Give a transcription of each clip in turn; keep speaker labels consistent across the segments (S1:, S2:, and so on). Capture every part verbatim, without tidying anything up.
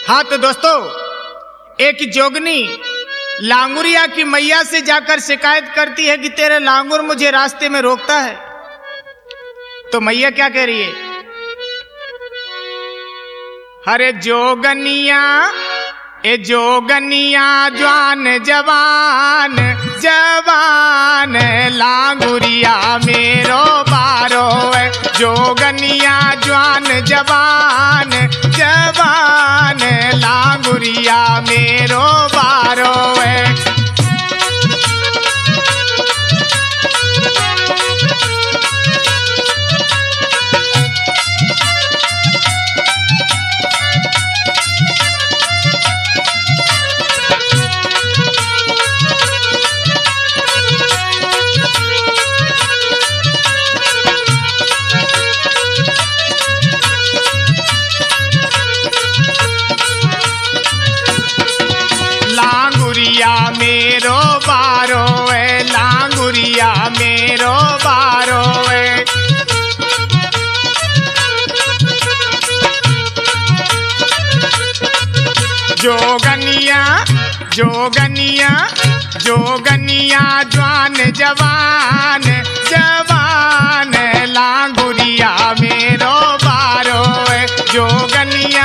S1: हाँ तो दोस्तों, एक जोगनी लांगुरिया की मैया से जाकर शिकायत करती है कि तेरे लांगुर मुझे रास्ते में रोकता है। तो मैया क्या कह रही है? हरे जोगनिया ए जोगनिया जवान जवान जवान लांगुरिया मेरो बारो है। जोगनिया जवान जवान जवान लांगुरिया मेरो बारो है। मेरो बारो है लांगुरिया मेरो बारो है। जोगनिया जोगनिया जोगनिया जवान जवान जवान लांगुरिया मेरो बारो है। जोगनिया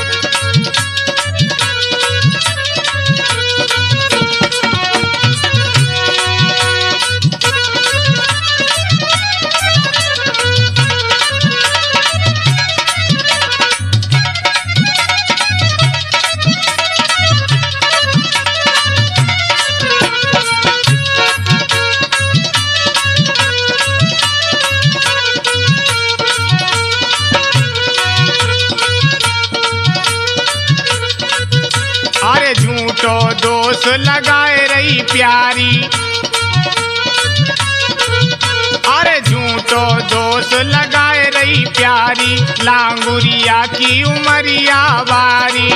S1: झूठो दोष लगाए रही प्यारी। अरे झूठो दोष लगाए रही प्यारी लांगुरिया की उमरिया बारी।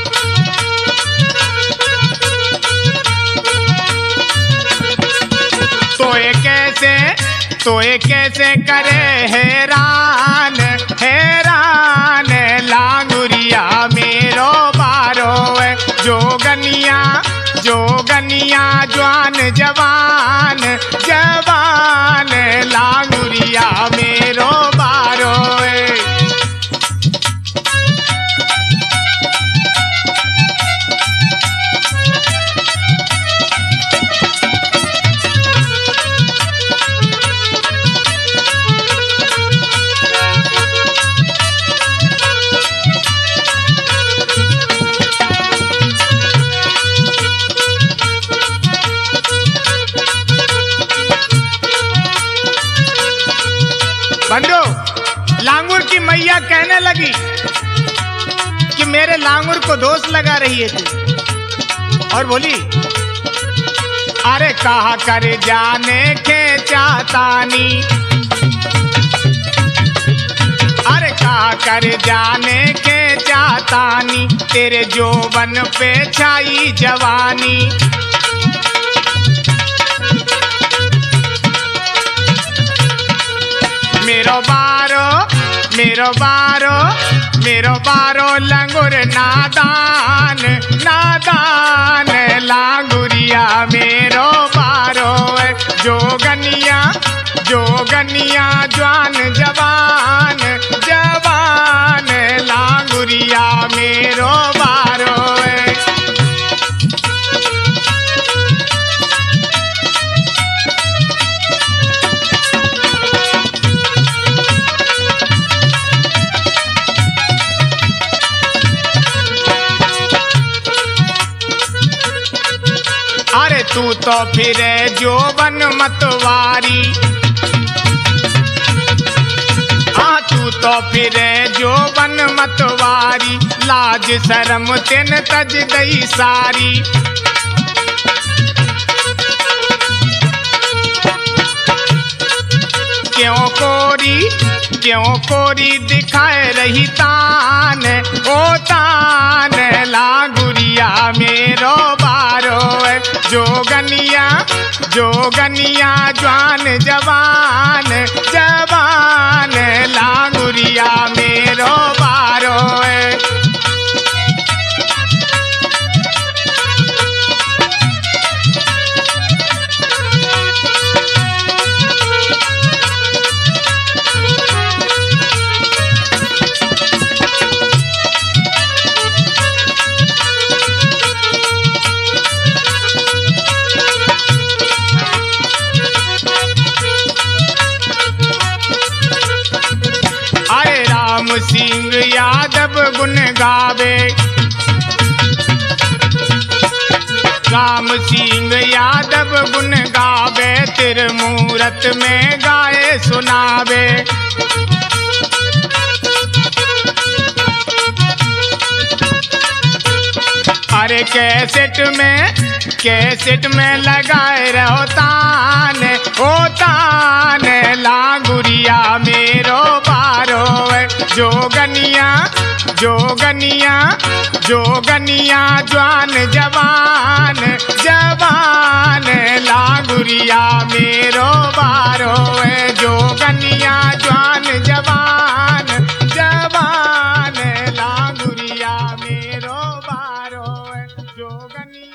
S1: तो ये कैसे तो ये कैसे करे हैरान हैरान लांगुरिया मेरो बारो है। जोगनिया जोगनिया जवान जवान जवान लांगुरिया मेरो बारो है। बंधु, लांगुर की मैया कहने लगी कि मेरे लांगुर को दोष लगा रही है तू। और बोली, अरे कहा कर जाने के चाहतानी। अरे कहा कर जाने के चाहतानी तेरे जोबन पे छाई जवानी। मेरो बारो मेरो बारो मेरो बारो लंगुर नादान नादान लांगुरिया मेरो बारो है। जोगनिया जोगनिया जवान जवान जवान लांगुरिया मेरो बारो है। अरे तू तो फिरे जोबन मतवारी। हाँ तू तो फिरे जोबन मतवारी लाज शरम तिन तज दई सारी। क्यों कोरी क्यों कोरी दिखाए रही तान ओ तान लांगुरिया मेरो बारो है। जोगनिया जोगनिया जवान जवान जवान लांगुरिया मेरो बारो है। सिंह यादव गुन गावे, राम सिंह यादव गुन गावे, तिरमूरत में गाए सुनावे। अरे कैसेट में कैसेट में लगाए रहो तान, ओ तान लांगुरिया मेरो बारो जोगनिया जोगनिया जोगनिया जवान जवान